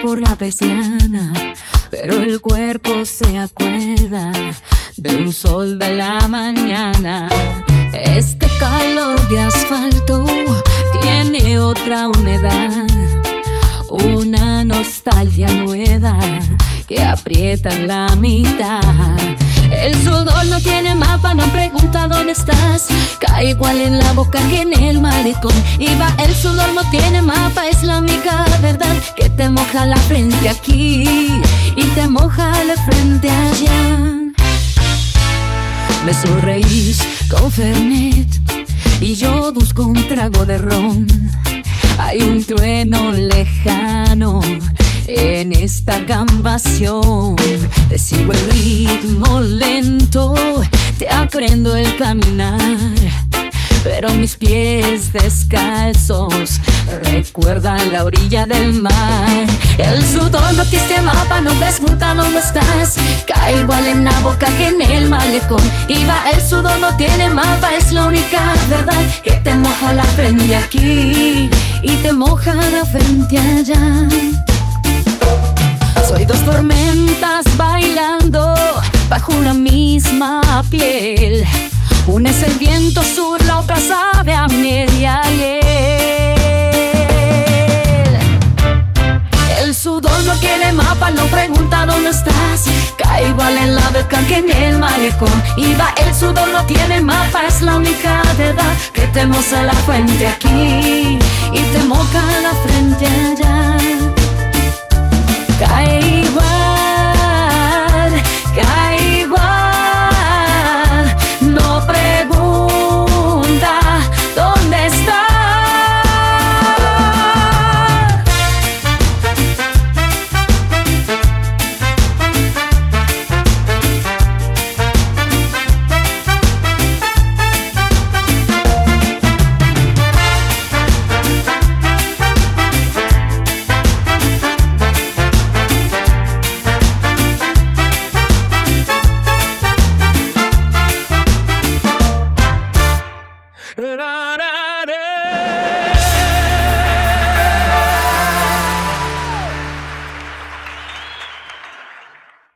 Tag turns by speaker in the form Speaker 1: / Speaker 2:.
Speaker 1: por la persiana, pero el cuerpo se acuerda de un sol de la mañana. Este calor de asfalto tiene otra humedad, una nostalgia nueva que aprieta en la mitad. El sudor no tiene mapa, no pregunta dónde estás. Cae igual en la boca que en el malecón. Y va, el sudor no tiene mapa, es la única verdad que te moja la frente aquí y te moja la frente allá. Me sonreís con Fernet y yo busco un trago de ron. Hay un trueno lejano en esta canvación. Te sigo el ritmo lento, te aprendo el caminar, pero mis pies descalzos recuerdan la orilla del mar. El sudor no tiene mapa, no ves nunca dónde estás. Cae igual en la boca que en el malecón. Y va, el sudor no tiene mapa, es la única verdad que te moja la frente aquí y te moja la frente allá. Soy dos tormentas bailando bajo una misma piel. Una es el viento sur, la otra sabe a media hiel. El sudor no tiene mapa, no pregunta dónde estás. Cae igual en la boca que en el malecón. Y va, el sudor no tiene mapa, es la única verdad que te moja la frente aquí y te moja la frente allá. Cae igual